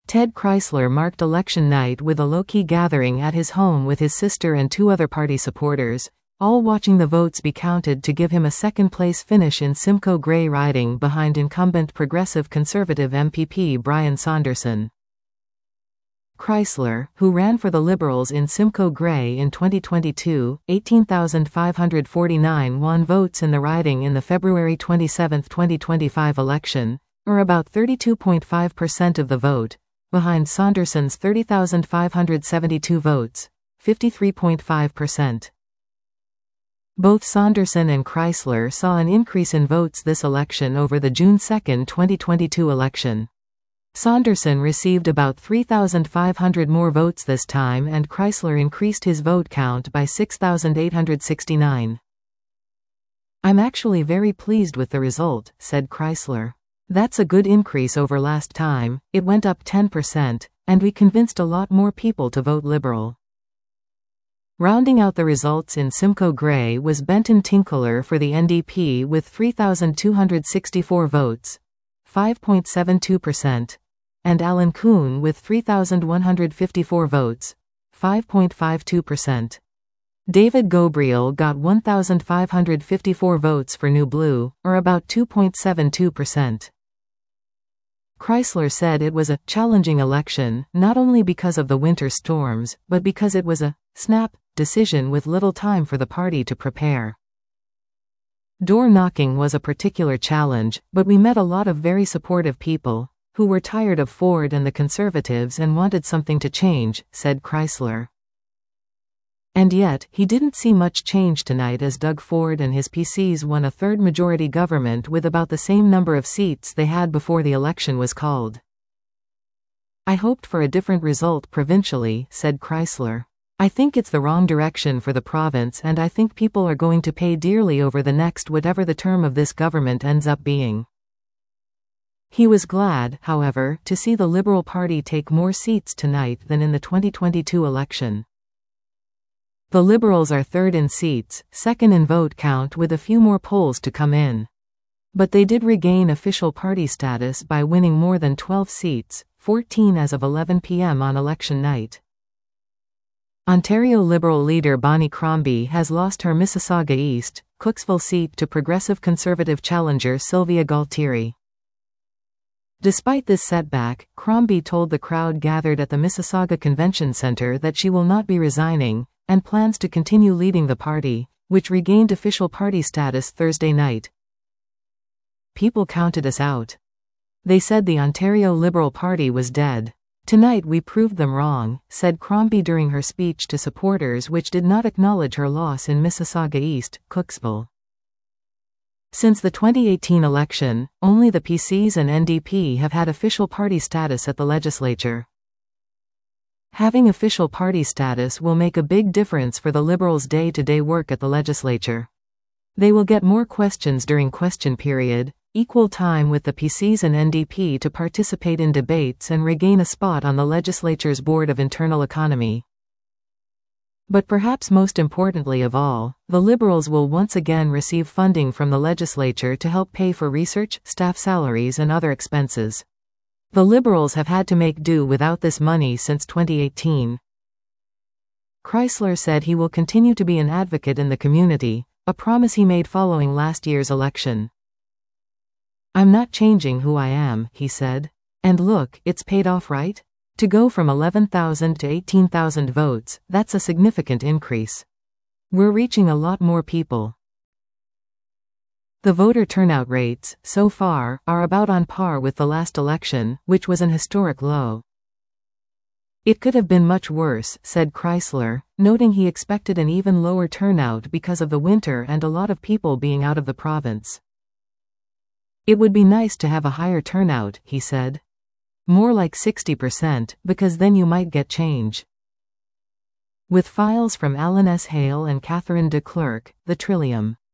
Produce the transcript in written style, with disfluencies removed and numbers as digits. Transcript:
Ted Chrysler marked election night with a low-key gathering at his home with his sister and two other party supporters, all watching the votes be counted to give him a second-place finish in Simcoe Grey riding behind incumbent Progressive Conservative MPP Brian Saunderson. Chrysler, who ran for the Liberals in Simcoe Grey in 2022, 18,549 won votes in the riding in the February 27, 2025 election, or about 32.5% of the vote, behind Saunderson's 30,572 votes, 53.5%. Both Saunderson and Chrysler saw an increase in votes this election over the June 2, 2022 election. Saunderson received about 3,500 more votes this time, and Chrysler increased his vote count by 6,869. "I'm actually very pleased with the result," said Chrysler. "That's a good increase over last time, it went up 10%, and we convinced a lot more people to vote Liberal." Rounding out the results in Simcoe Grey was Benton Tinkler for the NDP with 3,264 votes, 5.72%, and Alan Kuhn with 3,154 votes, 5.52%. David Gobriel got 1,554 votes for New Blue, or about 2.72%. Chrysler said it was a challenging election, not only because of the winter storms, but because it was a snap decision with little time for the party to prepare. "Door knocking was a particular challenge, but we met a lot of very supportive people, who were tired of Ford and the Conservatives and wanted something to change," said Chrysler. And yet, he didn't see much change tonight as Doug Ford and his PCs won a third-majority government with about the same number of seats they had before the election was called. "I hoped for a different result provincially," said Chrysler. "I think it's the wrong direction for the province, and I think people are going to pay dearly over the next whatever the term of this government ends up being." He was glad, however, to see the Liberal Party take more seats tonight than in the 2022 election. The Liberals are third in seats, second in vote count with a few more polls to come in. But they did regain official party status by winning more than 12 seats, 14 as of 11 p.m. on election night. Ontario Liberal leader Bonnie Crombie has lost her Mississauga East, Cooksville seat to Progressive Conservative challenger Sylvia Galtieri. Despite this setback, Crombie told the crowd gathered at the Mississauga Convention Centre that she will not be resigning, and plans to continue leading the party, which regained official party status Thursday night. "People counted us out. They said the Ontario Liberal Party was dead. Tonight we proved them wrong," said Crombie during her speech to supporters, which did not acknowledge her loss in Mississauga East, Cooksville. Since the 2018 election, only the PCs and NDP have had official party status at the legislature. Having official party status will make a big difference for the Liberals' day-to-day work at the legislature. They will get more questions during question period, equal time with the PCs and NDP to participate in debates and regain a spot on the legislature's Board of Internal Economy. But perhaps most importantly of all, the Liberals will once again receive funding from the legislature to help pay for research, staff salaries and other expenses. The Liberals have had to make do without this money since 2018. Chrysler said he will continue to be an advocate in the community, a promise he made following last year's election. "I'm not changing who I am," he said. "And look, it's paid off, right? To go from 11,000 to 18,000 votes, that's a significant increase. We're reaching a lot more people." The voter turnout rates, so far, are about on par with the last election, which was an historic low. "It could have been much worse," said Chrysler, noting he expected an even lower turnout because of the winter and a lot of people being out of the province. "It would be nice to have a higher turnout," he said. "More like 60%, because then you might get change." With files from Alan S. Hale and Catherine de Klerk, The Trillium.